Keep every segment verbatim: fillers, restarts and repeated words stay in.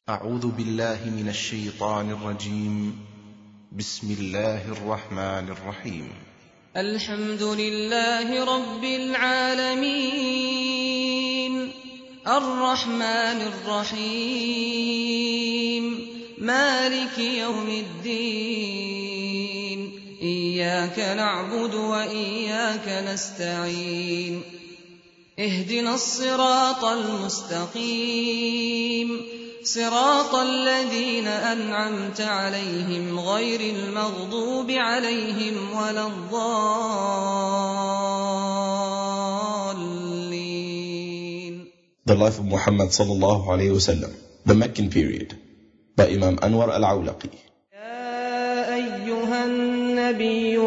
أعوذ بالله من الشيطان الرجيم. بسم الله الرحمن الرحيم. الحمد لله رب العالمين الرحمن الرحيم مالك يوم الدين إياك نعبد وإياك نستعين اهدنا الصراط المستقيم صراط الذين أنعمت عليهم غير المغضوب عليهم ولا الضالين. The Life of Muhammad sallallahu alayhi wa sallam, the Meccan period, by Imam Anwar al-Awlaqi. يا أيها النبي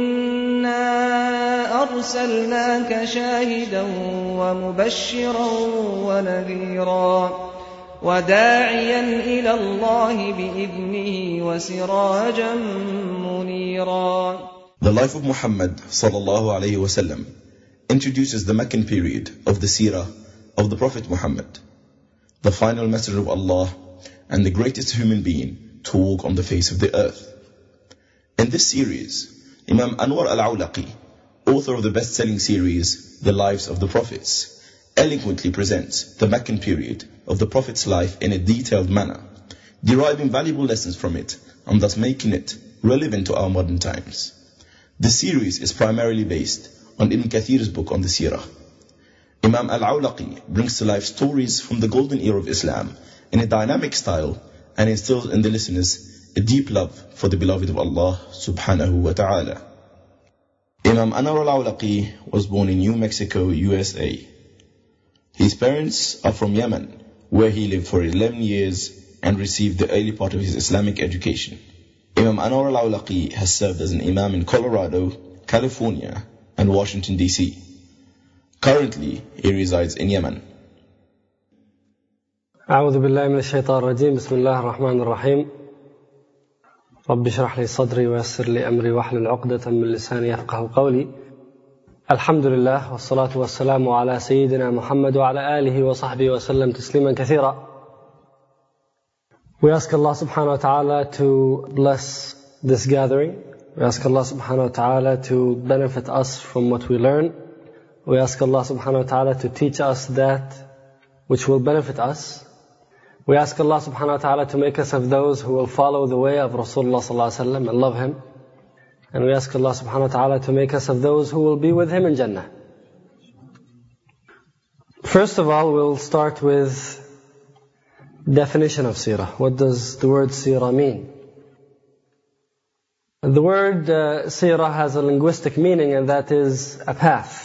إنا أرسلناك شاهدا ومبشرا ونذيرا وداعيا إلى الله بإذنه وسراجا منيرا. The Life of Muhammad sallallahu alayhi wa sallam introduces the Meccan period of the seerah of the Prophet Muhammad, the final messenger of Allah and the greatest human being to walk on the face of the earth. In this series, Imam Anwar al-Awlaqi, author of the best-selling series The Lives of the Prophets, eloquently presents the Meccan period of the Prophet's life in a detailed manner, deriving valuable lessons from it and thus making it relevant to our modern times. The series is primarily based on Ibn Kathir's book on the seerah. Imam al-Awlaqi brings to life stories from the golden era of Islam in a dynamic style and instills in the listeners a deep love for the beloved of Allah subhanahu wa ta'ala. Imam Anwar al-Awlaqi was born in New Mexico, U S A. His parents are from Yemen, where he lived for eleven years and received the early part of his Islamic education. Imam Anwar al-Awlaqi has served as an imam in Colorado, California, and Washington, D C. Currently, he resides in Yemen. أعوذ بالله من الشيطان الرجيم بسم الله الرحمن الرحيم رب اشرح لي صدري ويسر لي أمري واحلل عقدة من لساني يفقهوا قولي. الحمد لله والصلاة والسلام على سيدنا محمد وعلى آله وصحبه وسلم تسليما كثيرا. We ask Allah subhanahu wa ta'ala to bless this gathering. We ask Allah subhanahu wa ta'ala to benefit us from what we learn. We ask Allah subhanahu wa ta'ala to teach us that which will benefit us. We ask Allah subhanahu wa ta'ala to make us of those who will follow the way of Rasulullah sallallahu alaihi wasallam and love him. And we ask Allah subhanahu wa ta'ala to make us of those who will be with him in Jannah. First of all, we'll start with definition of seerah. What does the word seerah mean? The word uh, seerah has a linguistic meaning, and that is a path.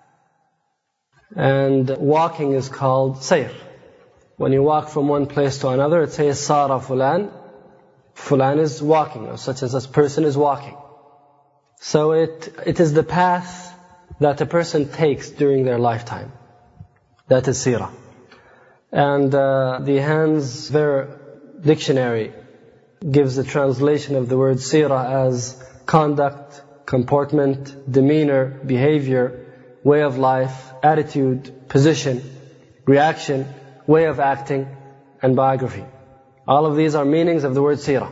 And walking is called sayr. When you walk from one place to another, it says Sara Fulan. Fulan is walking, or such as this person is walking. So it it is the path that a person takes during their lifetime. That is seerah. And uh, the Hans Ver dictionary gives the translation of the word seerah as conduct, comportment, demeanor, behavior, way of life, attitude, position, reaction, way of acting, and biography. All of these are meanings of the word seerah.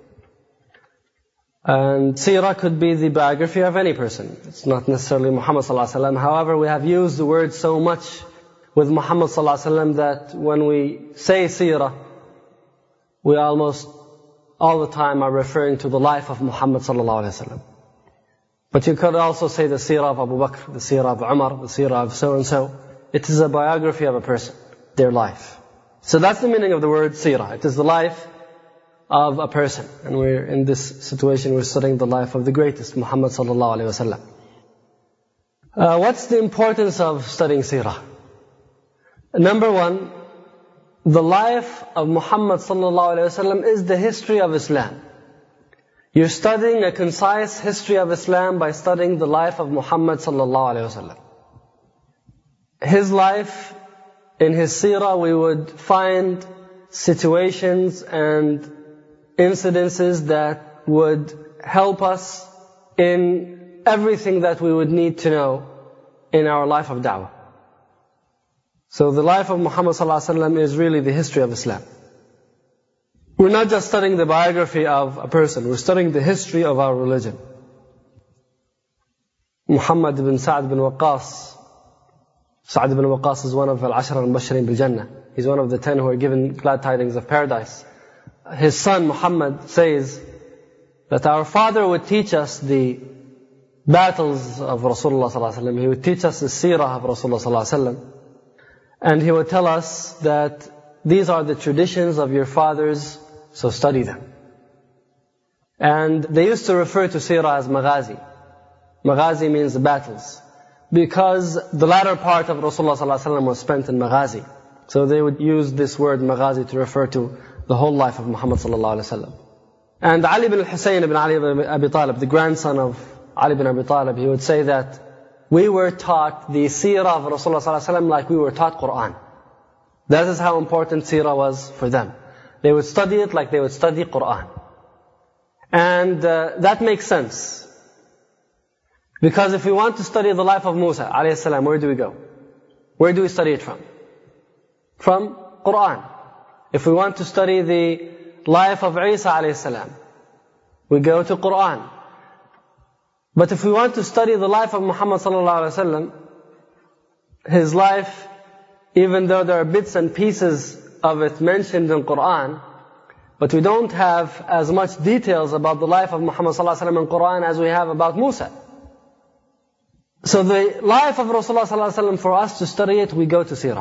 And seerah could be the biography of any person. It's not necessarily Muhammad sallallahu alaihi wasallam. However, we have used the word so much with Muhammad sallallahu alaihi wasallam that when we say seerah, we almost all the time are referring to the life of Muhammad sallallahu alaihi wasallam. But you could also say the seerah of Abu Bakr, the seerah of Umar, the seerah of so-and-so. It is a biography of a person, their life. So that's the meaning of the word seerah. It is the life of a person. And we're in this situation, we're studying the life of the greatest, Muhammad sallallahu alaihi wasallam. Uh, what's the importance of studying seerah? Number one, the life of Muhammad sallallahu alaihi wasallam is the history of Islam. You're studying a concise history of Islam by studying the life of Muhammad sallallahu alaihi wasallam. His life, in his seerah, we would find situations and incidences that would help us in everything that we would need to know in our life of da'wah. So the life of Muhammad sallallahu alaihi wasallam is really the history of Islam. We're not just studying the biography of a person, we're studying the history of our religion. Muhammad ibn Sa'd ibn Waqqas. Sa'd ibn Waqqas is one of al-Ashra al-Mubashirin bil-Jannah. He's one of the ten who are given glad tidings of paradise. His son Muhammad says that our father would teach us the battles of Rasulullah sallallahu alaihi wasallam. He would teach us the seerah of Rasulullah sallallahu alaihi wasallam. And he would tell us that these are the traditions of your fathers, so study them. And they used to refer to seerah as maghazi. Maghazi means the battles, because the latter part of Rasulullah sallallahu alaihi wasallam was spent in maghazi. So they would use this word maghazi to refer to the whole life of Muhammad sallallahu alaihi wasallam. And Ali ibn Hussein ibn Ali ibn Abi Talib, the grandson of Ali ibn Abi Talib, he would say that we were taught the seerah of Rasulullah sallallahu alaihi wasallam like we were taught Quran. That is how important seerah was for them. They would study it like they would study Quran. And uh, that makes sense. Because if we want to study the life of Musa alayhi salam, where do we go? Where do we study it from? From Quran. If we want to study the life of Isa alayhi salam, we go to Quran. But if we want to study the life of Muhammad sallallahu alaihi wasallam, his life, even though there are bits and pieces of it mentioned in Quran, but we don't have as much details about the life of Muhammad sallallahu alaihi wasallam in Quran as we have about Musa. So the life of Rasulullah sallallahu alaihi wasallam, for us to study it, we go to seerah.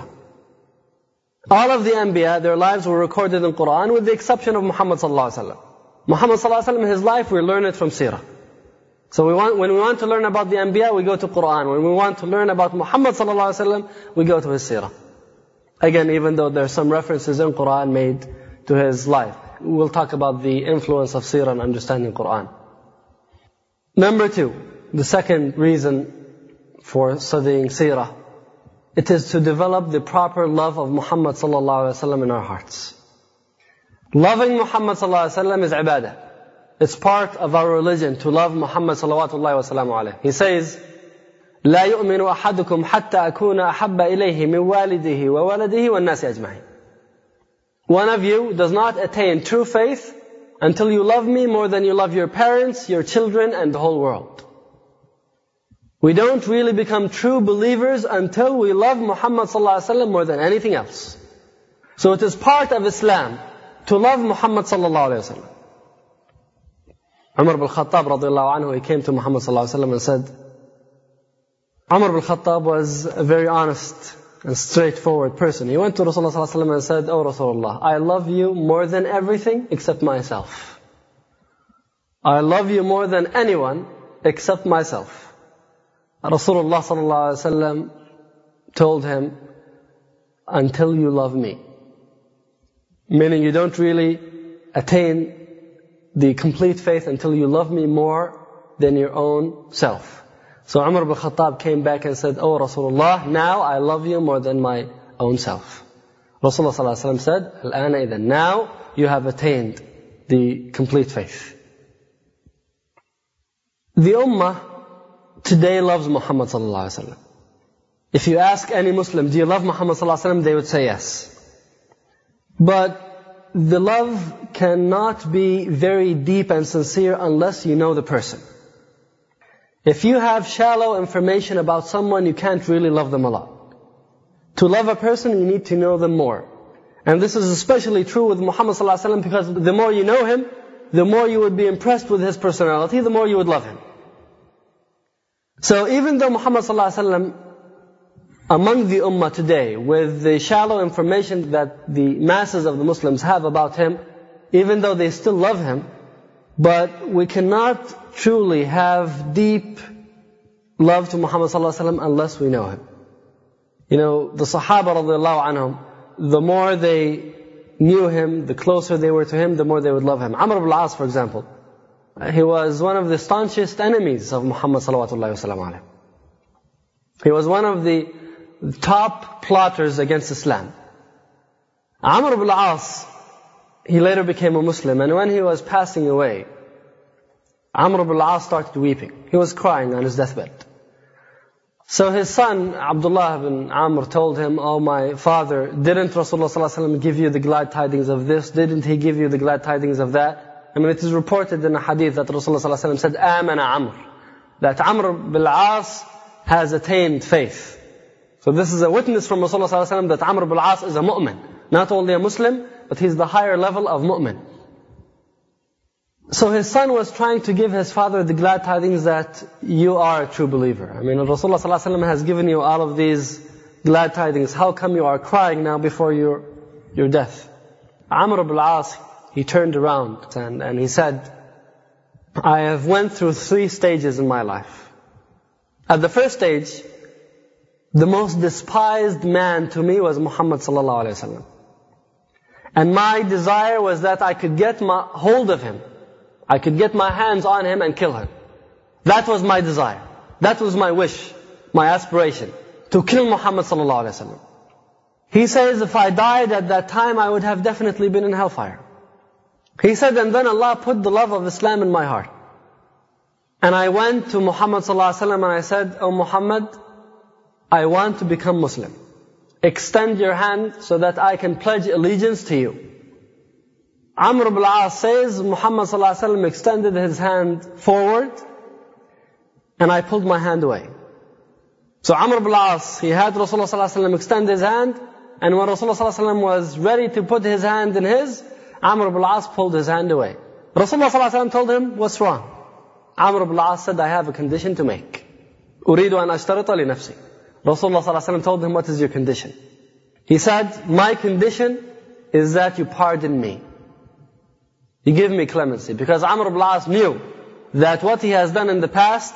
All of the Anbiya, their lives were recorded in Quran with the exception of Muhammad sallallahu alaihi wasallam. Muhammad sallallahu alaihi wasallam, his life, we learn it from seerah. So we want, when we want to learn about the Anbiya, we go to Quran. When we want to learn about Muhammad sallallahu alaihi wasallam, we go to his seerah. Again, even though there are some references in Quran made to his life. We'll talk about the influence of seerah in understanding Quran. Number two, the second reason for studying seerah, it is to develop the proper love of Muhammad sallallahu alaihi wasallam in our hearts. Loving Muhammad sallallahu alaihi wasallam is ibadah. It's part of our religion to love Muhammad sallallahu alaihi wasallam. He says, لا يؤمن أحدكم حتى أكون أحب إليه من والده وولده والناس أجمعين. One of you does not attain true faith until you love me more than you love your parents, your children, and the whole world. We don't really become true believers until we love Muhammad sallallahu alaihi wasallam more than anything else. So it is part of Islam to love Muhammad sallallahu alaihi wasallam. Umar ibn Khattab radiallahu anhu, he came to Muhammad sallallahu alaihi wasallam and said, Umar ibn Khattab was a very honest and straightforward person. He went to Rasulullah sallallahu alaihi wasallam and said, Oh Rasulullah, I love you more than everything except myself. I love you more than anyone except myself. Rasulullah sallallahu alaihi wasallam told him, until you love me. Meaning you don't really attain the complete faith until you love me more than your own self. So Umar ibn Khattab came back and said, Oh Rasulullah, now I love you more than my own self. Rasulullah sallallahu alaihi wasallam said, Al-ana idhan, now you have attained the complete faith. The Ummah today loves Muhammad sallallahu alaihi wasallam. If you ask any Muslim, do you love Muhammad sallallahu alaihi wasallam? They would say yes. But the love cannot be very deep and sincere unless you know the person. If you have shallow information about someone, you can't really love them a lot. To love a person, you need to know them more. And this is especially true with Muhammad sallallahu alaihi wasallam, because the more you know him, the more you would be impressed with his personality, the more you would love him. So even though Muhammad sallallahu alaihi wasallam, among the ummah today, with the shallow information that the masses of the Muslims have about him, even though they still love him, but we cannot truly have deep love to Muhammad sallallahu alaihi wasallam unless we know him. You know, the Sahaba radiallahu anhum, the more they knew him, the closer they were to him, the more they would love him. Amr ibn al-As, for example, he was one of the staunchest enemies of Muhammad sallallahu alaihi wasallam. He was one of the top plotters against Islam. Amr ibn al-As, he later became a Muslim, and when he was passing away, Amr ibn al-As started weeping. He was crying on his deathbed. So his son, Abdullah bin Amr, told him, "Oh, my father, didn't Rasulullah sallallahu alaihi wasallam give you the glad tidings of this? Didn't he give you the glad tidings of that?" I mean, it is reported in a hadith that Rasulullah sallallahu alaihi wasallam said, "Amana Amr," that Amr bil As has attained faith. So this is a witness from Rasulullah sallallahu alaihi wasallam that Amr bil As is a mu'min. Not only a Muslim, but he's the higher level of mu'min. So his son was trying to give his father the glad tidings that you are a true believer. I mean, Rasulullah sallallahu alaihi wasallam has given you all of these glad tidings. How come you are crying now before your, your death? Amr ibn al-As, he turned around and, and he said, "I have went through three stages in my life. At the first stage, the most despised man to me was Muhammad sallallahu alaihi wasallam. And my desire was that I could get my hold of him. I could get my hands on him and kill him. That was my desire. That was my wish, my aspiration, to kill Muhammad sallallahu alaihi wasallam. He says, if I died at that time, I would have definitely been in hellfire. He said, and then Allah put the love of Islam in my heart. And I went to Muhammad sallallahu alaihi wasallam and I said, "Oh Muhammad, I want to become Muslim. Extend your hand so that I can pledge allegiance to you." Amr ibn al-As says, Muhammad sallallahu alaihi wasallam extended his hand forward and I pulled my hand away. So Amr ibn al-As, he had Rasulullah sallallahu alaihi wasallam extend his hand, and when Rasulullah sallallahu alaihi wasallam was ready to put his hand in his, Amr ibn al-As pulled his hand away. Rasulullah sallallahu alaihi wasallam told him, "What's wrong?" Amr ibn al-As said, "I have a condition to make. أريد أن أشترط لنفسي." Rasulullah sallallahu alaihi wasallam told him, "What is your condition?" He said, "My condition is that you pardon me. You give me clemency." Because Amr ibn al-As knew that what he has done in the past,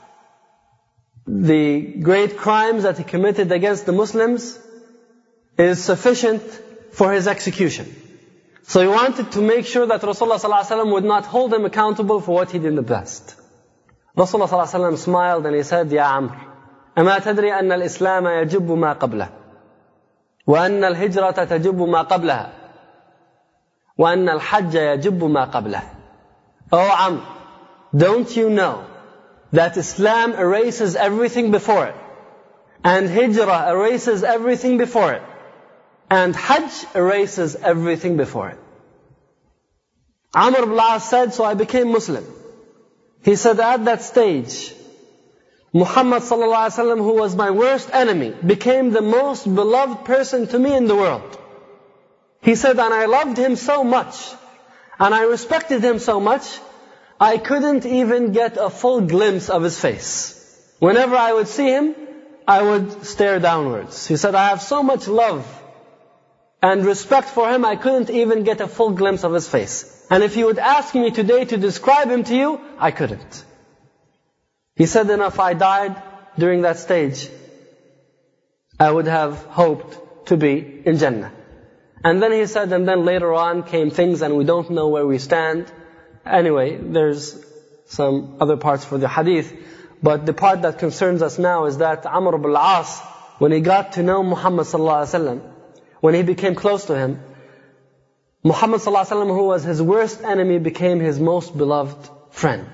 the great crimes that he committed against the Muslims, is sufficient for his execution. So he wanted to make sure that Rasulullah sallallahu alaihi wasallam would not hold him accountable for what he did in the past. Rasulullah sallallahu alaihi wasallam smiled and he said, "Ya Amr, أما تدري أن الإسلام يجب ما قبله وأن الهجرة تجب ما قبلها وأن الحج يجب ما قبله." Oh Amr, don't you know that Islam erases everything before it, and Hijrah erases everything before it, and Hajj erases everything before it? Amr ibn al-As said, "So I became Muslim." He said, at that stage, Muhammad sallallahu alaihi wasallam, who was my worst enemy, became the most beloved person to me in the world. He said, and I loved him so much, and I respected him so much, I couldn't even get a full glimpse of his face. Whenever I would see him, I would stare downwards. He said, I have so much love and respect for him, I couldn't even get a full glimpse of his face. And if you would ask me today to describe him to you, I couldn't. He said, and if I died during that stage, I would have hoped to be in Jannah. And then he said, and then later on came things and we don't know where we stand. Anyway, there's some other parts for the hadith. But the part that concerns us now is that Amr ibn al-As, when he got to know Muhammad sallallahu alaihi wasallam, when he became close to him, Muhammad sallallahu alaihi wasallam, who was his worst enemy, became his most beloved friend.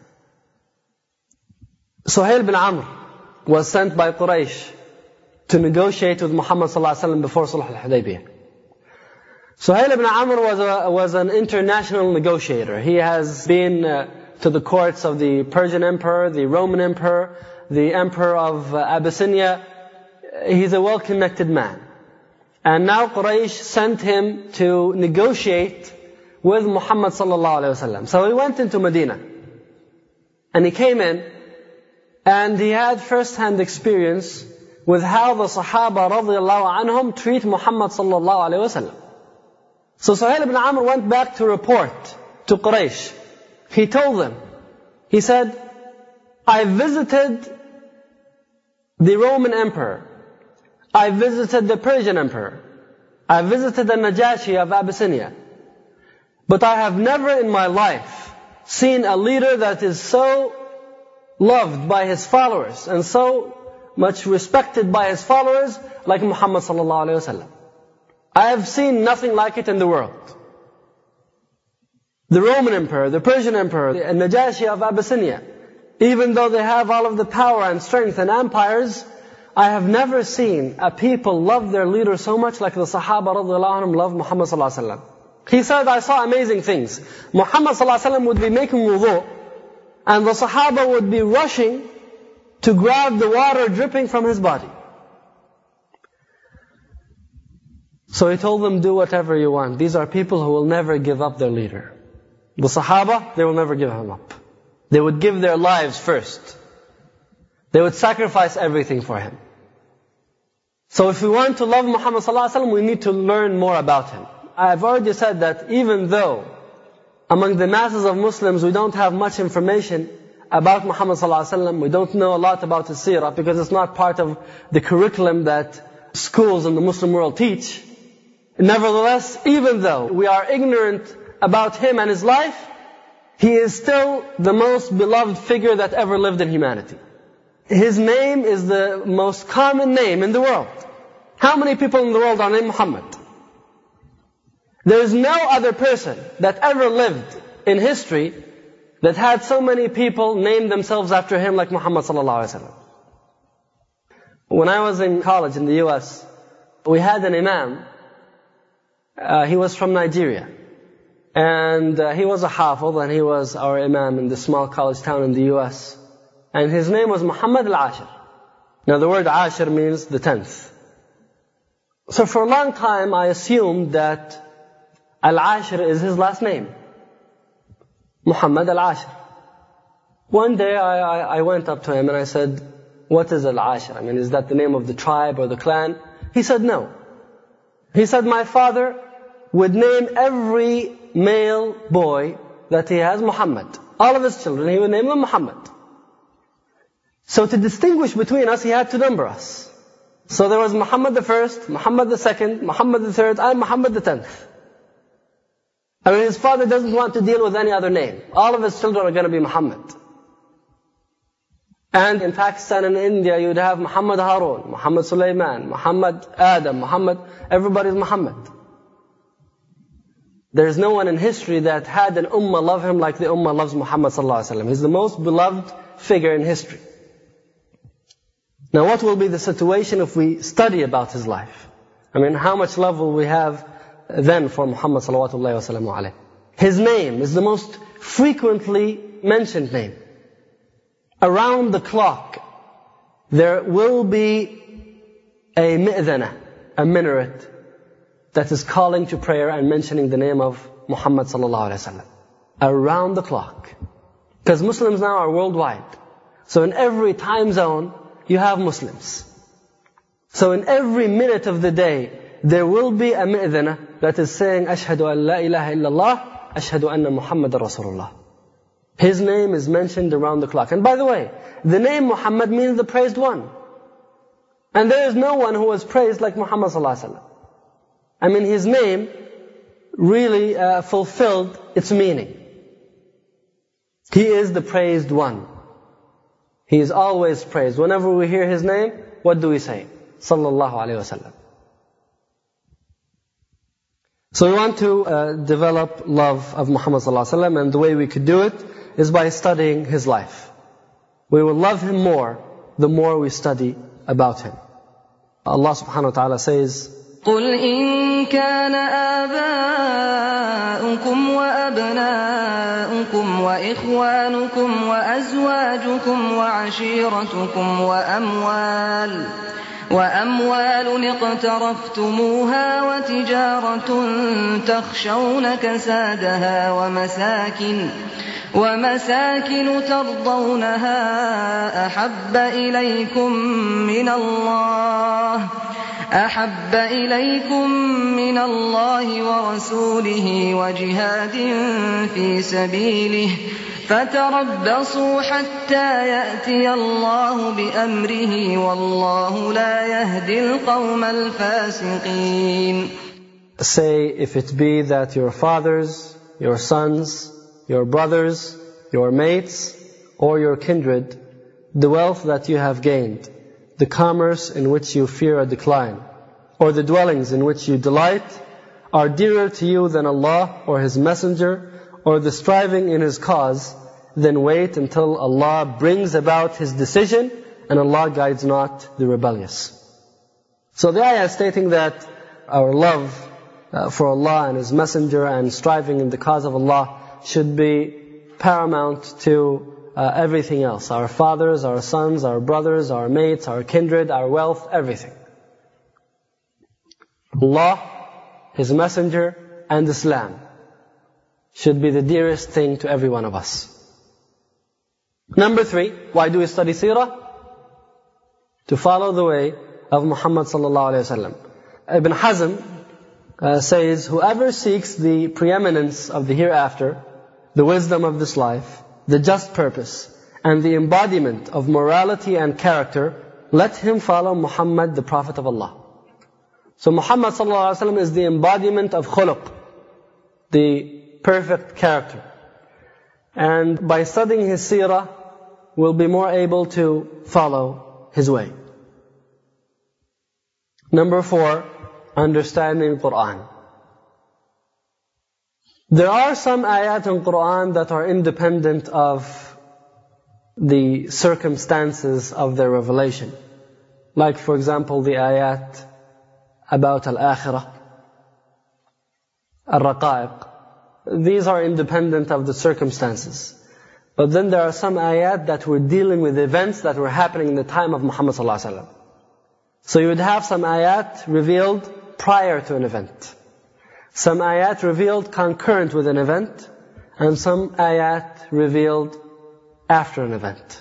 Suhail bin Amr was sent by Quraysh to negotiate with Muhammad sallallahu alaihi wasallam before Sulh al-Hudaybiyah. Suhail ibn Amr was a, was an international negotiator. He has been uh, to the courts of the Persian Emperor, the Roman Emperor, the Emperor of uh, Abyssinia. He's a well-connected man. And now Quraysh sent him to negotiate with Muhammad sallallahu alaihi wasallam. So he went into Medina. And he came in, and he had first-hand experience with how the Sahaba radiallahu anhum treat Muhammad sallallahu alaihi wasallam. So Suhail ibn Amr went back to report to Quraysh. He told them, he said, I visited the Roman Emperor. I visited the Persian Emperor. I visited the Najashi of Abyssinia. But I have never in my life seen a leader that is so loved by his followers and so much respected by his followers like Muhammad sallallahu alaihi wasallam. I have seen nothing like it in the world. The Roman Emperor, the Persian Emperor, the Najashi of Abyssinia, even though they have all of the power and strength and empires, I have never seen a people love their leader so much like the Sahaba radiallahu anhum love Muhammad sallallahu alaihi wasallam. He said, I saw amazing things. Muhammad sallallahu alaihi wasallam would be making wudu, and the Sahaba would be rushing to grab the water dripping from his body. So he told them, do whatever you want. These are people who will never give up their leader. The Sahaba, they will never give him up. They would give their lives first. They would sacrifice everything for him. So if we want to love Muhammad sallallahu alaihi wasallam, we need to learn more about him. I've already said that even though among the masses of Muslims we don't have much information about Muhammad sallallahu alaihi wasallam, we don't know a lot about his seerah because it's not part of the curriculum that schools in the Muslim world teach. Nevertheless, even though we are ignorant about him and his life, he is still the most beloved figure that ever lived in humanity. His name is the most common name in the world. How many people in the world are named Muhammad? There is no other person that ever lived in history that had so many people name themselves after him like Muhammad sallallahu alaihi wasallam. When I was in college in the U S, we had an imam. Uh, he was from Nigeria. And uh, he was a hafiz, and he was our imam in the small college town in the U S. And his name was Muhammad al-Ashir. Now the word Ashir means the tenth. So for a long time I assumed that Al-Ashir is his last name. Muhammad al-Ashir. One day I, I, I went up to him and I said, what is Al-Ashir? I mean, is that the name of the tribe or the clan? He said, no. He said, my father would name every male boy that he has Muhammad. All of his children, he would name them Muhammad. So to distinguish between us, he had to number us. So there was Muhammad the first, Muhammad the second, Muhammad the third, and Muhammad the tenth. I mean, his father doesn't want to deal with any other name. All of his children are going to be Muhammad. And in Pakistan and India, you would have Muhammad Harun, Muhammad Sulaiman, Muhammad Adam, Muhammad, everybody's Muhammad. There is no one in history that had an ummah love him like the ummah loves Muhammad sallallahu alaihi wasallam. He's the most beloved figure in history. Now what will be the situation if we study about his life? I mean, how much love will we have then for Muhammad sallallahu alaihi wasallam? His name is the most frequently mentioned name. Around the clock, there will be a mi'dhana, a minaret, that is calling to prayer and mentioning the name of Muhammad sallallahu alaihi wasallam. Around the clock. Because Muslims now are worldwide. So in every time zone, you have Muslims. So in every minute of the day, there will be a mi'dhana that is saying, Ashhadu an la ilaha illallah, Ashhadu anna Muhammadan Rasulullah. His name is mentioned around the clock. And by the way, the name Muhammad means the praised one. And there is no one who was praised like Muhammad sallallahu alaihi wasallam. I mean, his name really uh, fulfilled its meaning. He is the praised one. He is always praised. Whenever we hear his name, what do we say? Sallallahu alaihi wasallam. So we want to uh, develop love of Muhammad sallallahu alaihi wasallam, and the way we could do it is by studying his life. We will love him more the more we study about him. Allah subhanahu wa ta'ala says, قل إن كان آباؤكم وأبناؤكم وإخوانكم وأزواجكم وعشيرتكم وأموال وأموال اقترفتموها وتجارة تخشون كسادها ومساكن ومساكن ترضونها أحب إليكم من الله أحب إليكم من الله ورسوله وجهاد في سبيله فتربصوا حتى يأتي الله بأمره والله لا يهدي القوم الفاسقين. Say, if it be that your fathers, your sons, your brothers, your mates, or your kindred, the wealth that you have gained, the commerce in which you fear a decline, or the dwellings in which you delight, are dearer to you than Allah or His Messenger, or the striving in His cause, then wait until Allah brings about His decision, and Allah guides not the rebellious. So the ayah is stating that our love uh, for Allah and His Messenger and striving in the cause of Allah should be paramount to uh, everything else. Our fathers, our sons, our brothers, our mates, our kindred, our wealth, everything. Allah, His Messenger, and Islam should be the dearest thing to every one of us. Number three, why do we study seerah? To follow the way of Muhammad sallallahu alaihi wasallam. Ibn Hazm uh, says, whoever seeks the preeminence of the hereafter, the wisdom of this life, the just purpose, and the embodiment of morality and character, let him follow Muhammad, the Prophet of Allah. So Muhammad sallallahu alaihi wasallam is the embodiment of khuluq, the perfect character. And by studying his seerah, we'll be more able to follow his way. Number four, understanding Qur'an. There are some ayat in Qur'an that are independent of the circumstances of their revelation. Like for example the ayat about al-akhirah, al-raqa'iq. These are independent of the circumstances. But then there are some ayat that were dealing with events that were happening in the time of Muhammad sallallahu alaihi wasallam. So you would have some ayat revealed prior to an event, some ayat revealed concurrent with an event, and some ayat revealed after an event.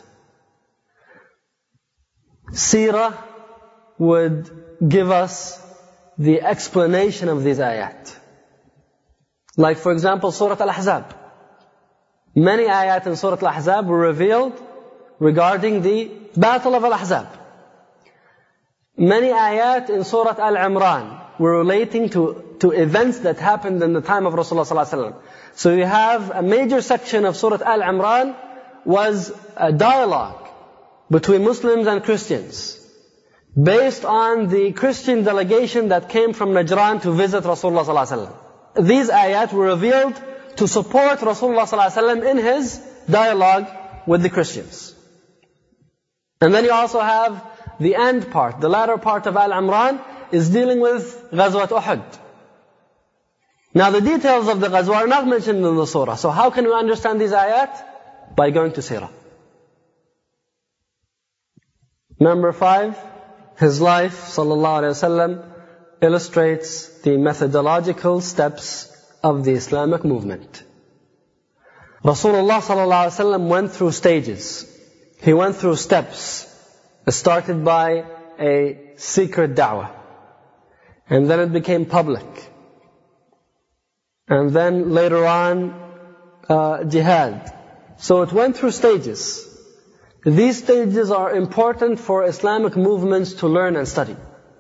Seerah would give us the explanation of these ayat. Like for example, Surah Al-Ahzab. Many ayat in Surah Al-Ahzab were revealed regarding the Battle of Al-Ahzab. Many ayat in Surah Al-Imran were relating to, to events that happened in the time of Rasulullah sallallahu alaihi wasallam. So you have a major section of Surah Al-Imran was a dialogue between Muslims and Christians based on the Christian delegation that came from Najran to visit Rasulullah sallallahu alaihi wasallam. These ayat were revealed to support Rasulullah sallallahu alaihi wasallam in his dialogue with the Christians. And then you also have the end part, the latter part of Al-Imran is dealing with Ghazwat Uhud. Now the details of the Ghazwa are not mentioned in the surah. So how can we understand these ayat? By going to seerah. Number five, his life, sallallahu alaihi wasallam, illustrates the methodological steps of the Islamic movement. Rasulullah sallallahu alaihi wasallam went through stages. He went through steps. It started by a secret da'wah. And then it became public. And then later on, uh, jihad. So it went through stages. These stages are important for Islamic movements to learn and study.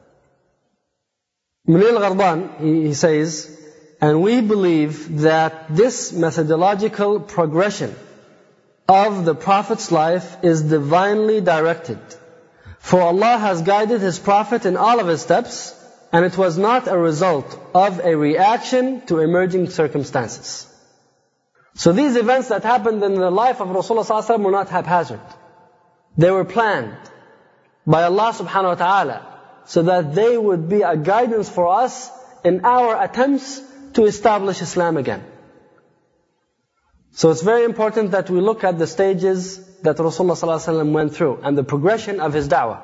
Munir al-Ghadban, he, he says, and we believe that this methodological progression of the Prophet's life is divinely directed. For Allah has guided His Prophet in all of his steps, and it was not a result of a reaction to emerging circumstances. So these events that happened in the life of Rasulullah sallallahu alaihi wasallam were not haphazard. They were planned by Allah subhanahu wa ta'ala so that they would be a guidance for us in our attempts to establish Islam again. So it's very important that we look at the stages that Rasulullah sallallahu alaihi wasallam went through and the progression of his da'wah.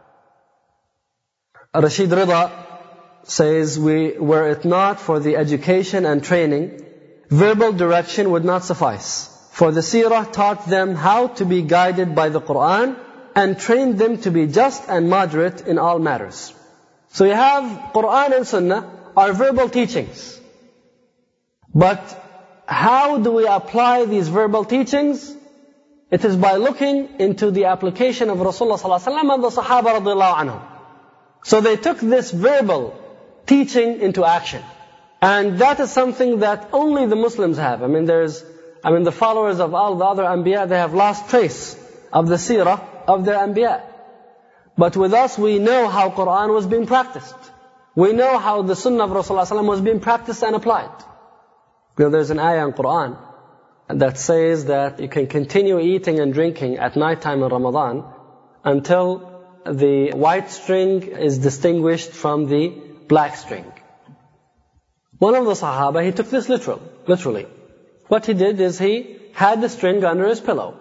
Rashid Rida says, we, were it not for the education and training, verbal direction would not suffice. For the seerah taught them how to be guided by the Qur'an and trained them to be just and moderate in all matters. So you have Qur'an and Sunnah are verbal teachings. But how do we apply these verbal teachings? It is by looking into the application of Rasulullah sallallahu alaihi wasallam and the Sahaba radiallahu anhum. So they took this verbal teaching into action. And that is something that only the Muslims have. I mean, there's, I mean, the followers of all the other Anbiya, they have lost trace of the seerah of their Anbiya. But with us, we know how Qur'an was being practiced. We know how the Sunnah of Rasulullah sallallahu alaihi wasallam was being practiced and applied. You know, there's an ayah in Qur'an that says that you can continue eating and drinking at night time in Ramadan until the white string is distinguished from the black string. One of the Sahaba, he took this literal, literally. What he did is he had the string under his pillow.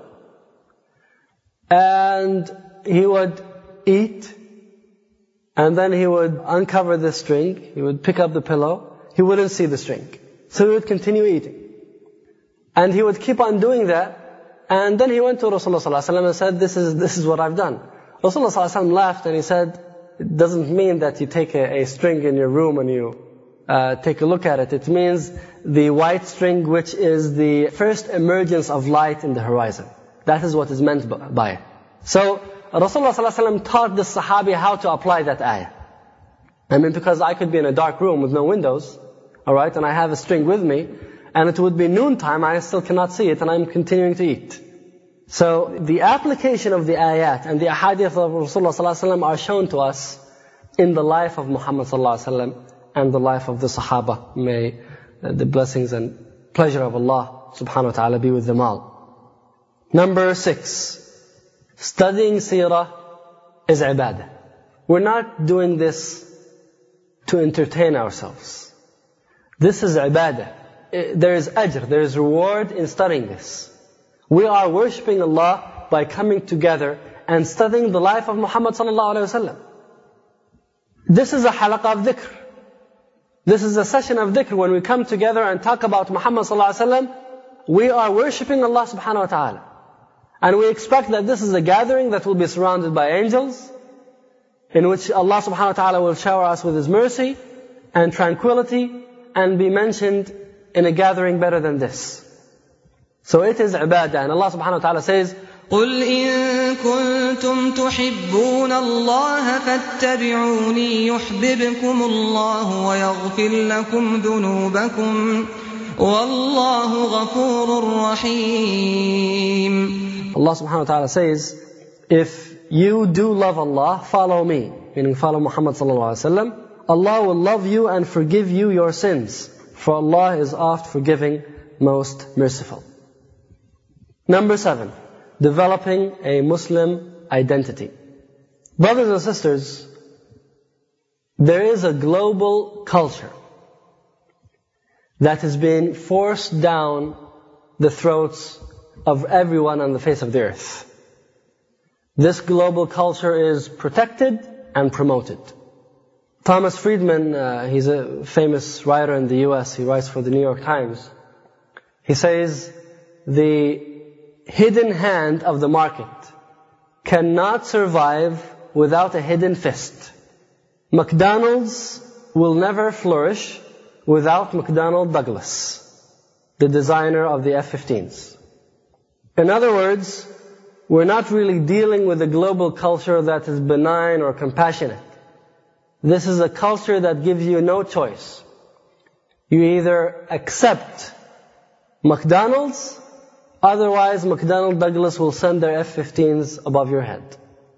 And he would eat, and then he would uncover the string, he would pick up the pillow, he wouldn't see the string. So he would continue eating. And he would keep on doing that, and then he went to Rasulullah sallallahu alaihi wasallam and said, this is, this is what I've done. Rasulullah sallallahu alaihi wasallam laughed and he said, it doesn't mean that you take a, a string in your room and you uh, take a look at it. It means the white string, which is the first emergence of light in the horizon. That is what is meant by it. So Rasulullah sallallahu alaihi wasallam taught the Sahabi how to apply that ayah. I mean, because I could be in a dark room with no windows, alright, and I have a string with me, and it would be noontime, I still cannot see it, and I'm continuing to eat. So the application of the ayat and the ahadith of Rasulullah sallallahu alaihi wasallam are shown to us in the life of Muhammad sallallahu alaihi wasallam and the life of the Sahaba. May the blessings and pleasure of Allah subhanahu wa ta'ala be with them all. Number six, studying seerah is ibadah. We're not doing this to entertain ourselves. This is ibadah. There is ajr, there is reward in studying this. We are worshipping Allah by coming together and studying the life of Muhammad sallallahu alaihi wasallam. This is a halaqah of dhikr. This is a session of dhikr. When we come together and talk about Muhammad sallallahu alaihi wasallam, we are worshipping Allah subhanahu wa ta'ala. And we expect that this is a gathering that will be surrounded by angels, in which Allah subhanahu wa ta'ala will shower us with His mercy and tranquility, and be mentioned in a gathering better than this. So it is ibadah, and Allah subhanahu wa ta'ala says, قُلْ إِن كُنتُمْ تُحِبُّونَ اللَّهَ فَاتَّبِعُونِي يُحْبِبْكُمُ اللَّهُ وَيَغْفِرْ لَكُمْ ذُنُوبَكُمْ وَاللَّهُ غَفُورٌ رَحِيمٌ. Allah subhanahu wa ta'ala says, if you do love Allah, follow me, meaning follow Muhammad sallallahu alaihi wasallam, Allah will love you and forgive you your sins, for Allah is oft forgiving, most merciful. Number seven, developing a Muslim identity. Brothers and sisters, there is a global culture that has been forced down the throats of everyone on the face of the earth. This global culture is protected and promoted. Thomas Friedman, uh, he's a famous writer in the U S, he writes for the New York Times. He says, the hidden hand of the market cannot survive without a hidden fist. McDonald's will never flourish without McDonnell Douglas, the designer of the F fifteens. In other words, we're not really dealing with a global culture that is benign or compassionate. This is a culture that gives you no choice. You either accept McDonald's, otherwise McDonnell Douglas will send their F fifteens above your head.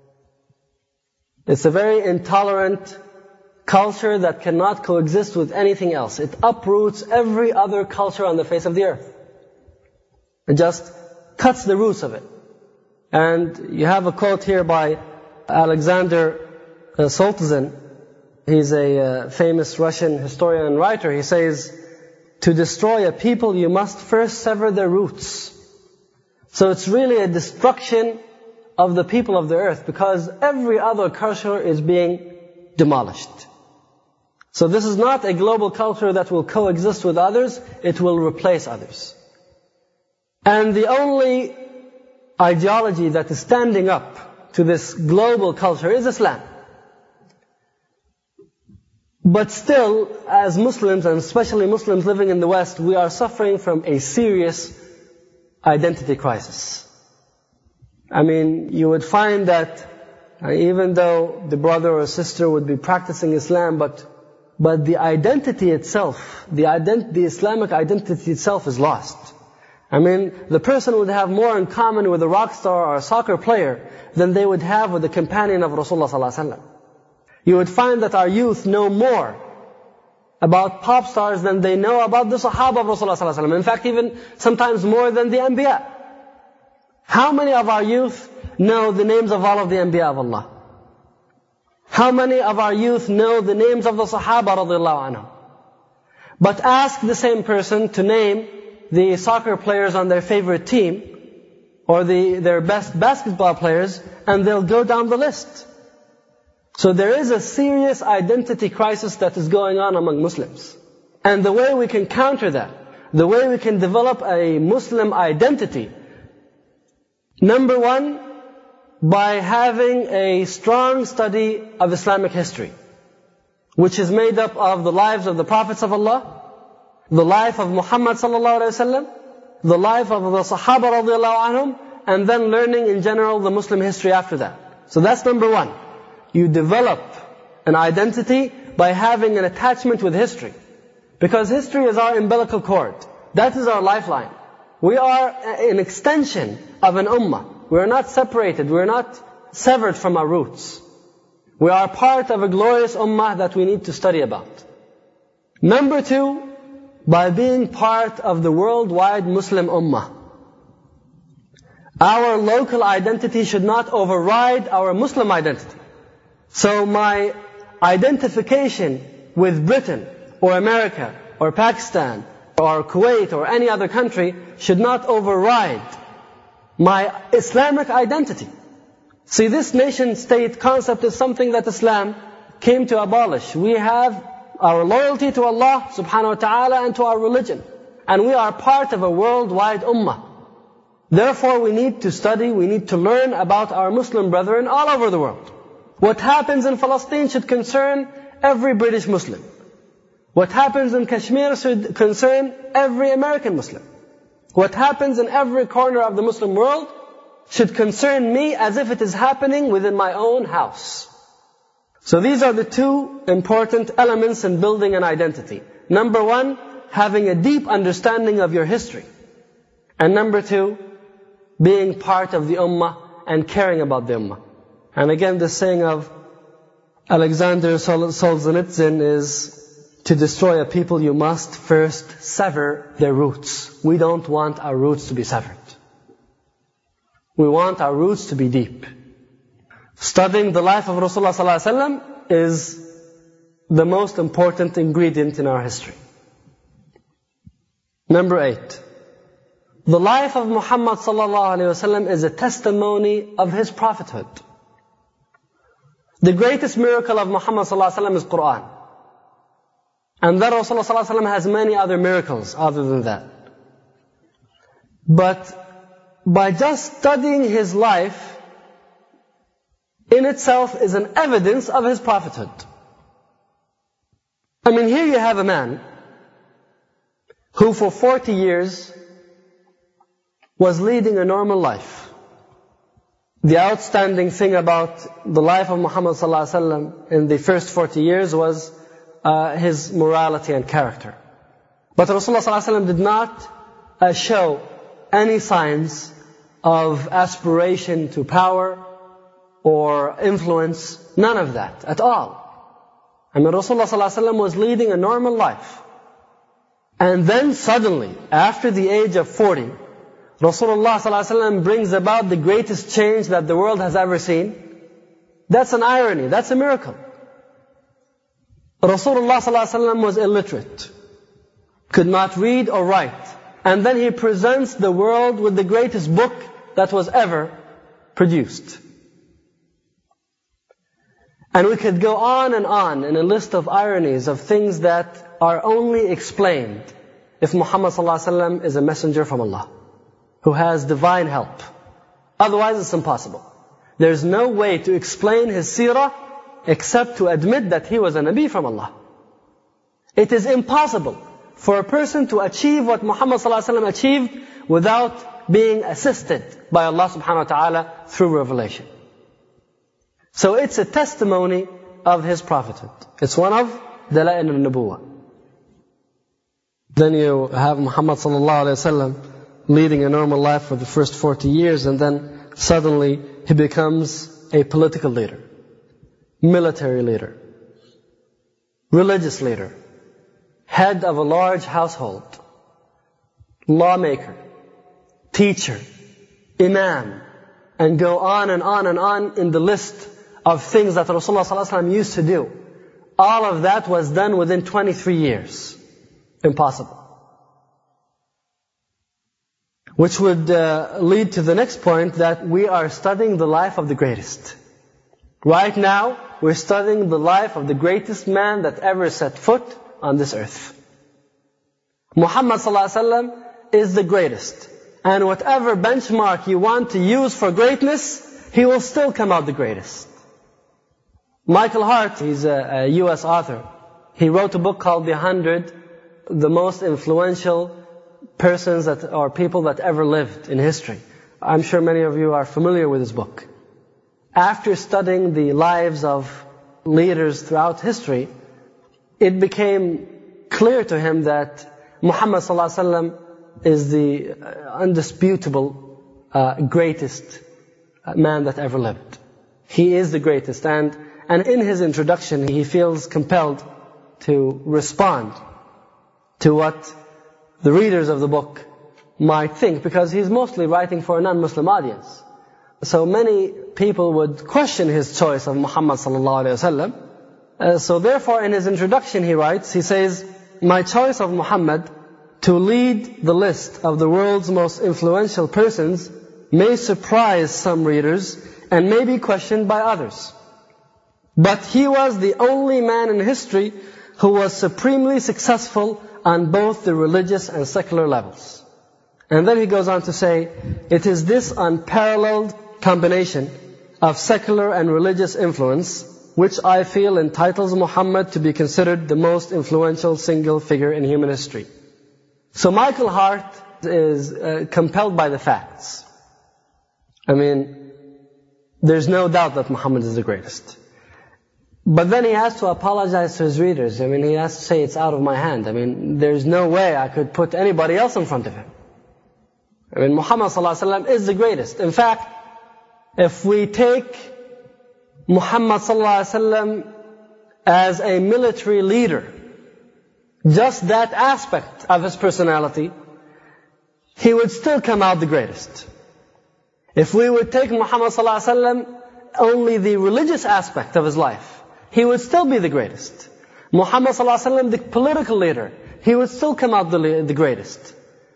It's a very intolerant culture that cannot coexist with anything else. It uproots every other culture on the face of the earth. It just cuts the roots of it. And you have a quote here by Alexander uh, Solzhenitsyn. He's a uh, famous Russian historian and writer. He says, to destroy a people, you must first sever their roots. So it's really a destruction of the people of the earth, because every other culture is being demolished. So this is not a global culture that will coexist with others, it will replace others. And the only ideology that is standing up to this global culture is Islam. But still, as Muslims, and especially Muslims living in the West, we are suffering from a serious identity crisis. I mean, you would find that uh, even though the brother or sister would be practicing Islam, but but the identity itself, the, ident- the Islamic identity itself is lost. I mean, the person would have more in common with a rock star or a soccer player than they would have with the companion of Rasulullah sallallahu alaihi wasallam. You would find that our youth know more about pop stars than they know about the Sahaba of Rasulullah sallallahu alaihi wasallam. In fact, even sometimes more than the Anbiya. How many of our youth know the names of all of the Anbiya of Allah? How many of our youth know the names of the Sahaba radiallahu anhum? But ask the same person to name the soccer players on their favorite team, or the, their best basketball players, and they'll go down the list. So there is a serious identity crisis that is going on among Muslims. And the way we can counter that, the way we can develop a Muslim identity, number one, by having a strong study of Islamic history, which is made up of the lives of the Prophets of Allah, the life of Muhammad sallallahu alaihi wasallam, the life of the Sahaba radiallahu anhum, and then learning in general the Muslim history after that. So that's number one. You develop an identity by having an attachment with history. Because history is our umbilical cord. That is our lifeline. We are an extension of an ummah. We are not separated. We are not severed from our roots. We are part of a glorious ummah that we need to study about. Number two, by being part of the worldwide Muslim ummah. Our local identity should not override our Muslim identity. So my identification with Britain or America or Pakistan or Kuwait or any other country should not override my Islamic identity. See, this nation-state concept is something that Islam came to abolish. We have our loyalty to Allah subhanahu wa ta'ala and to our religion. And we are part of a worldwide ummah. Therefore we need to study, we need to learn about our Muslim brethren all over the world. What happens in Palestine should concern every British Muslim. What happens in Kashmir should concern every American Muslim. What happens in every corner of the Muslim world should concern me as if it is happening within my own house. So these are the two important elements in building an identity. Number one, having a deep understanding of your history. And number two, being part of the ummah and caring about the ummah. And again, the saying of Alexander Solzhenitsyn is, to destroy a people you must first sever their roots. We don't want our roots to be severed. We want our roots to be deep. Studying the life of Rasulullah sallallahu alaihi wasallam is the most important ingredient in our history. Number eight. The life of Muhammad sallallahu alaihi wasallam is a testimony of his prophethood. The greatest miracle of Muhammad sallallahu alaihi wasallam is Quran. And then Rasulullah sallallahu alaihi wasallam has many other miracles other than that. But by just studying his life in itself is an evidence of his prophethood. I mean, here you have a man who for forty years was leading a normal life. The outstanding thing about the life of Muhammad sallallahu alaihi wasallam in the first forty years was uh, his morality and character. But Rasulullah sallallahu alaihi wasallam did not uh, show any signs of aspiration to power or influence, none of that at all. I mean, Rasulullah sallallahu alaihi wasallam was leading a normal life. And then suddenly, after the age of forty, Rasulullah sallallahu alaihi wasallam brings about the greatest change that the world has ever seen. That's an irony, that's a miracle. Rasulullah sallallahu alaihi wasallam was illiterate, could not read or write. And then he presents the world with the greatest book that was ever produced. And we could go on and on in a list of ironies of things that are only explained if Muhammad sallallahu alaihi wasallam is a messenger from Allah, who has divine help. Otherwise it's impossible. There's no way to explain his seerah except to admit that he was a Nabi from Allah. It is impossible for a person to achieve what Muhammad sallallahu alaihi wasallam achieved without being assisted by Allah subhanahu wa ta'ala through revelation. So it's a testimony of his prophethood. It's one of Dala'il al-Nubuwah. Then you have Muhammad sallallahu alaihi wasallam leading a normal life for the first forty years, and then suddenly he becomes a political leader, military leader, religious leader, head of a large household, lawmaker, teacher, imam, and go on and on and on in the list of things that Rasulullah sallallahu alaihi wasallam used to do. All of that was done within twenty-three years. Impossible. Which would uh, lead to the next point, that we are studying the life of the greatest. Right now, we're studying the life of the greatest man that ever set foot on this earth. Muhammad sallallahu alaihi wasallam is the greatest. And whatever benchmark you want to use for greatness, he will still come out the greatest. Michael Hart, he's a, a U S author. He wrote a book called The Hundred, the most influential persons that, or people that ever lived in history. I'm sure many of you are familiar with this book. After studying the lives of leaders throughout history, it became clear to him that Muhammad sallallahu alaihi wasallam is the undisputable uh, greatest man that ever lived. He is the greatest, and and in his introduction he feels compelled to respond to what the readers of the book might think, because he's mostly writing for a non-Muslim audience. So many people would question his choice of Muhammad sallallahu alaihi wasallam. Uh, so therefore, in his introduction he writes, he says, "My choice of Muhammad to lead the list of the world's most influential persons may surprise some readers and may be questioned by others. But he was the only man in history who was supremely successful on both the religious and secular levels." And then he goes on to say, "It is this unparalleled combination of secular and religious influence which I feel entitles Muhammad to be considered the most influential single figure in human history." So Michael Hart is uh, compelled by the facts. I mean, there's no doubt that Muhammad is the greatest. But then he has to apologize to his readers. I mean, he has to say, it's out of my hand. I mean, there's no way I could put anybody else in front of him. I mean, Muhammad sallallahu alaihi wasallam is the greatest. In fact, if we take Muhammad sallallahu alaihi wasallam as a military leader, just that aspect of his personality, he would still come out the greatest. If we would take Muhammad sallallahu alaihi wasallam only the religious aspect of his life, he would still be the greatest. Muhammad sallallahu alaihi wasallam, the political leader, he would still come out the, the greatest.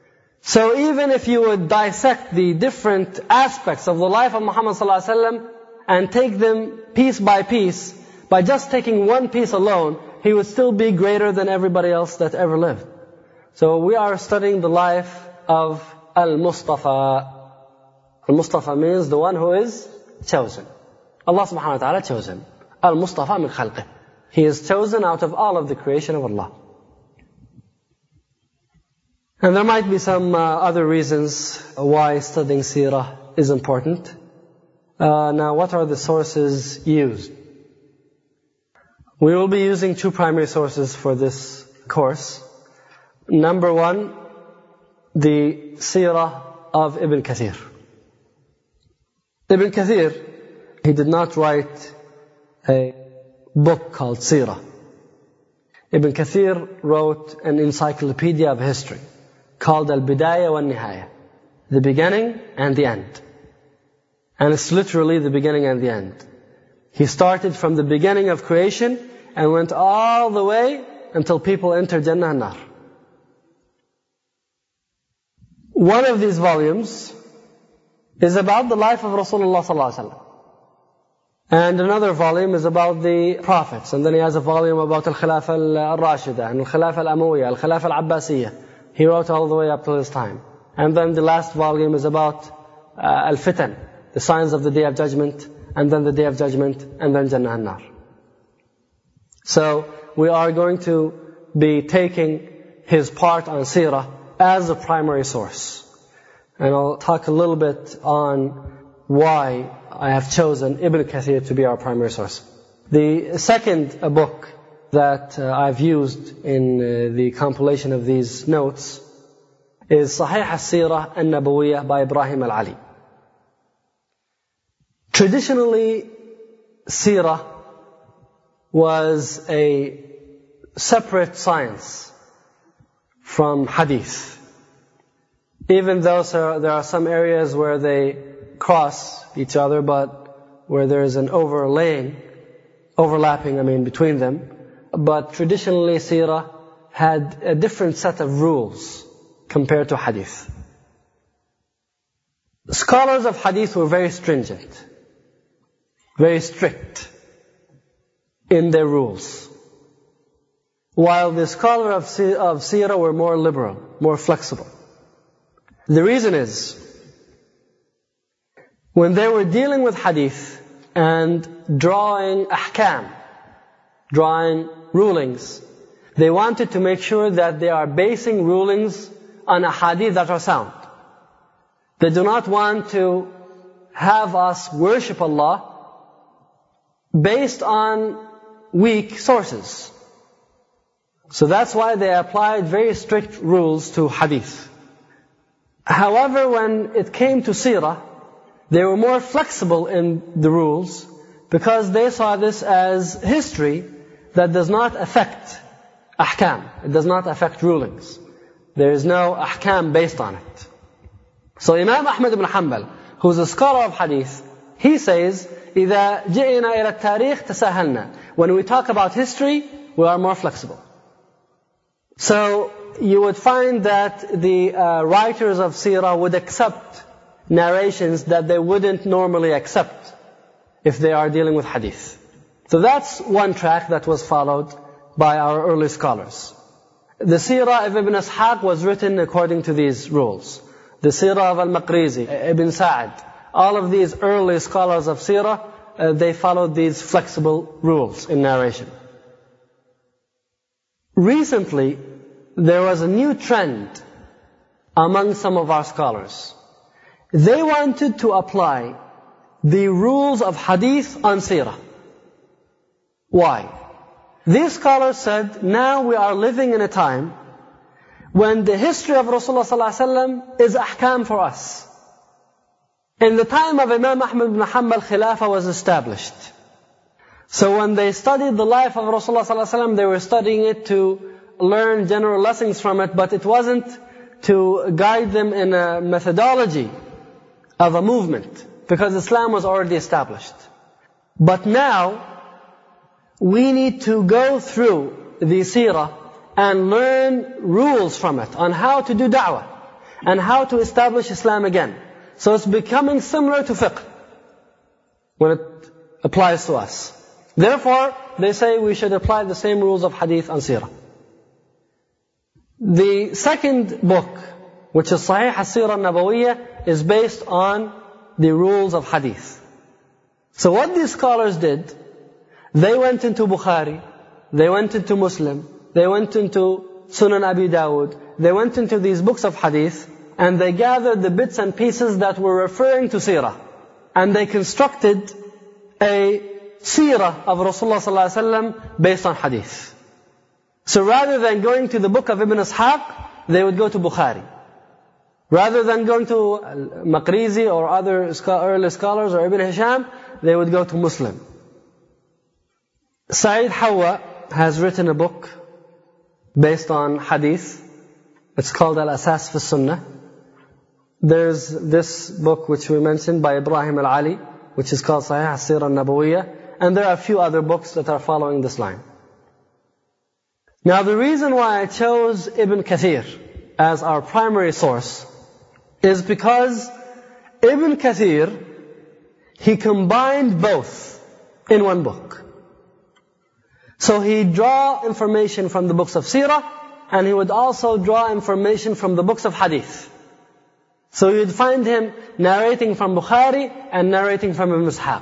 So even if you would dissect the different aspects of the life of Muhammad sallallahu alaihi wasallam and take them piece by piece, by just taking one piece alone, he would still be greater than everybody else that ever lived. So we are studying the life of Al-Mustafa. Al-Mustafa means the one who is chosen. Allah subhanahu wa ta'ala chose him. Al-Mustafa min khalqih. He is chosen out of all of the creation of Allah. And there might be some uh, other reasons why studying seerah is important. Uh, now, what are the sources used? We will be using two primary sources for this course. Number one, the seerah of Ibn Kathir. Ibn Kathir, he did not write a book called seerah. Ibn Kathir wrote an encyclopedia of history called Al-Bidayah wa Nihaya, the beginning and the end. And it's literally the beginning and the end. He started from the beginning of creation and went all the way until people enter Jannah and Nar. One of these volumes is about the life of Rasulullah sallallahu alaihi wasallam. And another volume is about the prophets. And then he has a volume about Al-Khilafah Al-Rashida and Al-Khilafah Al-Amawiyya, Al-Khilafah Al-Abbasiyya. He wrote all the way up to his time. And then the last volume is about uh, Al-Fitan, the signs of the Day of Judgment, and then the Day of Judgment, and then Jannah and Nar. So we are going to be taking his part on seerah as a primary source. And I'll talk a little bit on why I have chosen Ibn Kathir to be our primary source. The second book that uh, I've used in uh, the compilation of these notes is Sahih al-Seerah al-Nabawiyyah by Ibrahim al-Ali. Traditionally, seerah was a separate science from hadith. Even though there are some areas where they cross each other, but where there is an overlaying, overlapping, I mean, between them. But traditionally, seerah had a different set of rules compared to hadith. Scholars of hadith were very stringent, very strict in their rules, while the scholars of, se- of seerah were more liberal, more flexible. The reason is, when they were dealing with hadith and drawing ahkam, drawing rulings, they wanted to make sure that they are basing rulings on ahadith that are sound. They do not want to have us worship Allah based on weak sources. So that's why they applied very strict rules to hadith. However, when it came to seerah, they were more flexible in the rules because they saw this as history that does not affect ahkam. It does not affect rulings. There is no ahkam based on it. So Imam Ahmad ibn Hanbal, who's a scholar of hadith, he says, إِذَا جِئِنَا إِلَى التَّارِيخ تَسَاهَلْنَا. When we talk about history, we are more flexible. So you would find that the uh, writers of seerah would accept narrations that they wouldn't normally accept if they are dealing with hadith. So that's one track that was followed by our early scholars. The seerah of Ibn Ishaq was written according to these rules. The seerah of Al-Maqrizi, Ibn Sa'd, all of these early scholars of seerah, uh, they followed these flexible rules in narration. Recently, there was a new trend among some of our scholars. They wanted to apply the rules of hadith on seerah. Why? These scholars said, now we are living in a time when the history of Rasulullah ﷺ is ahkam for us. In the time of Imam Ahmad ibn Hanbal, Khilafah was established. So when they studied the life of Rasulullah ﷺ, they were studying it to learn general lessons from it, but it wasn't to guide them in a methodology of a movement, because Islam was already established. But now, we need to go through the seerah and learn rules from it on how to do da'wah and how to establish Islam again. So it's becoming similar to fiqh when it applies to us. Therefore, they say we should apply the same rules of hadith on seerah. The second book, which is Sahih as-Sirah an-Nabawiyya, is based on the rules of hadith. So what these scholars did, they went into Bukhari, they went into Muslim, they went into Sunan Abi Dawud, they went into these books of hadith, and they gathered the bits and pieces that were referring to seerah. And they constructed a seerah of Rasulullah sallallahu alaihi wasallam based on hadith. So rather than going to the book of Ibn Ishaq, they would go to Bukhari. Rather than going to Maqrizi or other early scholars or Ibn Hisham, they would go to Muslim. Sayyid Hawa has written a book based on hadith. It's called Al-Asas fi Sunnah. There's this book which we mentioned by Ibrahim Al-Ali, which is called Sahih as-Sirah an-Nabawiyya. And there are a few other books that are following this line. Now the reason why I chose Ibn Kathir as our primary source is because Ibn Kathir, he combined both in one book. So he draw information from the books of seerah, and he would also draw information from the books of hadith. So you'd find him narrating from Bukhari and narrating from Ibn Ishaq.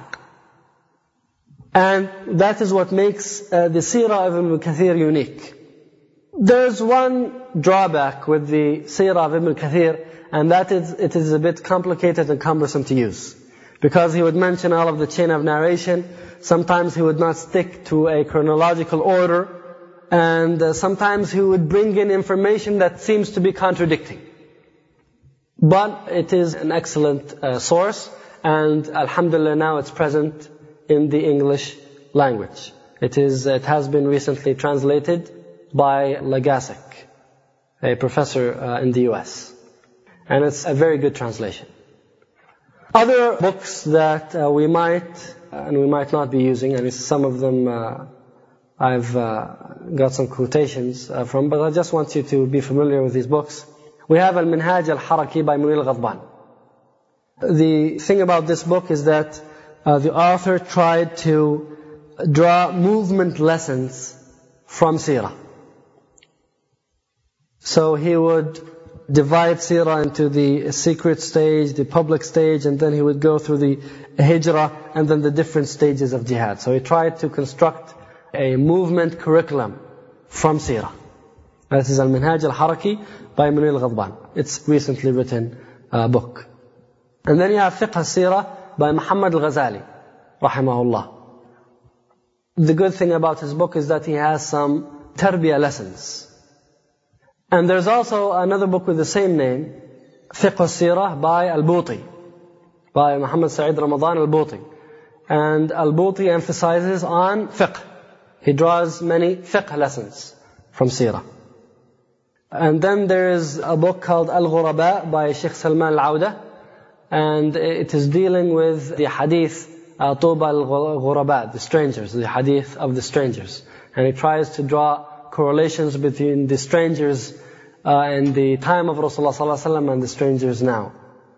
And that is what makes uh, the seerah of Ibn Kathir unique. There's one drawback with the seerah of Ibn Kathir, and that is it is a bit complicated and cumbersome to use. Because he would mention all of the chain of narration. Sometimes he would not stick to a chronological order. And uh, sometimes he would bring in information that seems to be contradicting. But it is an excellent uh, source. And alhamdulillah, now it's present in the English language. It is. It has been recently translated by Legasek. a professor uh, in the U S. And it's a very good translation. Other books that uh, we might uh, and we might not be using, and some of them uh, I've uh, got some quotations uh, from, but I just want you to be familiar with these books. We have Al-Minhaj Al-Haraki by Munir Ghadban. The thing about this book is that uh, the author tried to draw movement lessons from seerah. So he would divide seerah into the secret stage, the public stage, and then he would go through the hijrah and then the different stages of jihad. So he tried to construct a movement curriculum from seerah. That is Al-Minhaj Al-Haraki by Munir Ghadban. It's recently written uh, book. And then you have Fiqh Al-Seerah by Muhammad Al-Ghazali, rahimahullah. The good thing about his book is that he has some tarbiyah lessons. And there's also another book with the same name, Fiqh Al-Seerah by Al-Buti, by Muhammad Sa'id Ramadan Al-Buti. And Al-Buti emphasizes on fiqh. He draws many fiqh lessons from seerah. And then there is a book called Al-Ghuraba by Sheikh Salman Al-Awda, and it is dealing with the hadith uh, Tuba Al-Ghuraba, the strangers, the hadith of the strangers. And he tries to draw correlations between the strangers uh, in the time of Rasulullah sallallahu alaihi wasallam and the strangers now.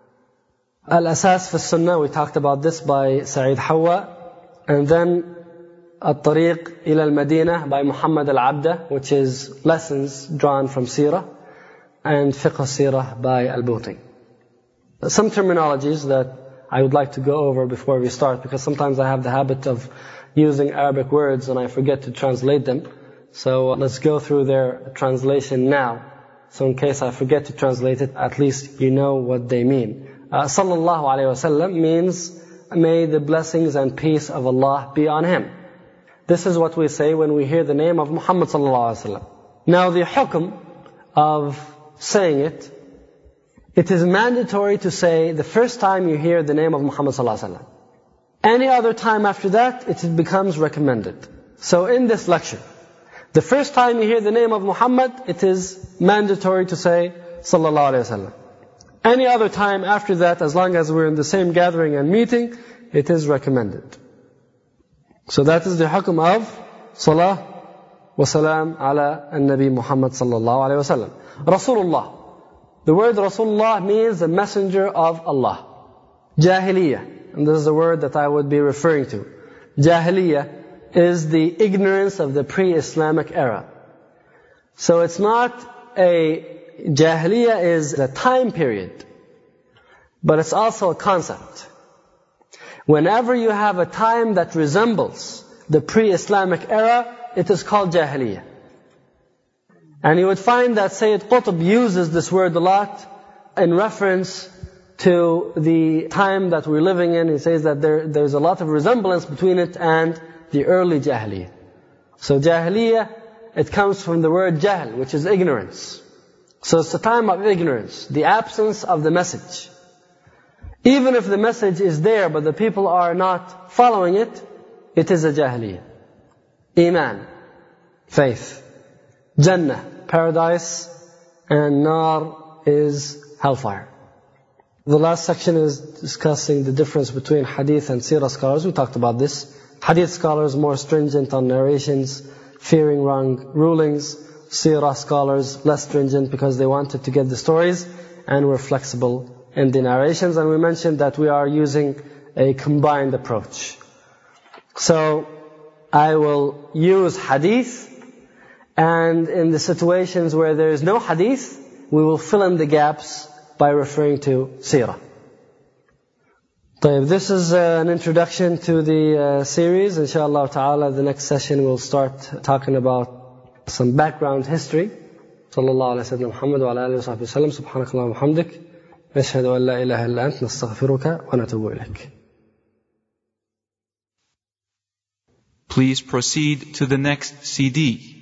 Al-Asas fi Sunnah, we talked about this by Sa'id Hawa. And then At-Tariq ila al-Madinah by Muhammad al-Abda, which is lessons drawn from seerah. And Fiqh al-Seerah by Al-Buti. Some terminologies that I would like to go over before we start, because sometimes I have the habit of using Arabic words and I forget to translate them. So let's go through their translation now. So in case I forget to translate it, at least you know what they mean. Uh, Sallallahu Alaihi Wasallam means, may the blessings and peace of Allah be on him. This is what we say when we hear the name of Muhammad Sallallahu Alaihi Wasallam. Now the hukm of saying it, it is mandatory to say the first time you hear the name of Muhammad Sallallahu Alaihi Wasallam. Any other time after that, it becomes recommended. So in this lecture, the first time you hear the name of Muhammad, it is mandatory to say Sallallahu Alaihi Wasallam. Any other time after that, as long as we're in the same gathering and meeting, it is recommended. So that is the hukm of Salah wa Salam ala an-Nabi Muhammad Sallallahu Alaihi Wasallam. Rasulullah. The word Rasulullah means the messenger of Allah. Jahiliyyah, and this is the word that I would be referring to. Jahiliyyah is the ignorance of the pre-Islamic era. So it's not a, Jahiliyyah is a time period, but it's also a concept. Whenever you have a time that resembles the pre-Islamic era, it is called Jahiliyyah. And you would find that Sayyid Qutb uses this word a lot in reference to the time that we're living in. He says that there, there's a lot of resemblance between it and the early Jahiliyyah. So Jahiliyyah, it comes from the word Jahl, which is ignorance. So it's a time of ignorance, the absence of the message. Even if the message is there, but the people are not following it, it is a Jahiliyyah. Iman, faith. Jannah, paradise, and Nar is hellfire. The last section is discussing the difference between Hadith and Seerah scholars. We talked about this. Hadith scholars more stringent on narrations, fearing wrong rulings. Seerah scholars less stringent because they wanted to get the stories and were flexible in the narrations. And we mentioned that we are using a combined approach. So I will use Hadith, and in the situations where there is no Hadith, we will fill in the gaps by referring to Seerah. طيب, this is uh, an introduction to the uh, series. Inshallah ta'ala, the next session we'll start talking about some background history. Sallallahu alayhi wa sallam Muhammad wa ala alihi wa sahbihi wa sallam. Subhanakallah wa hamdik. Nashhadu an la ilaha illa ant. Nastaghfiruka wa natubu ilayk. Please proceed to the next C D.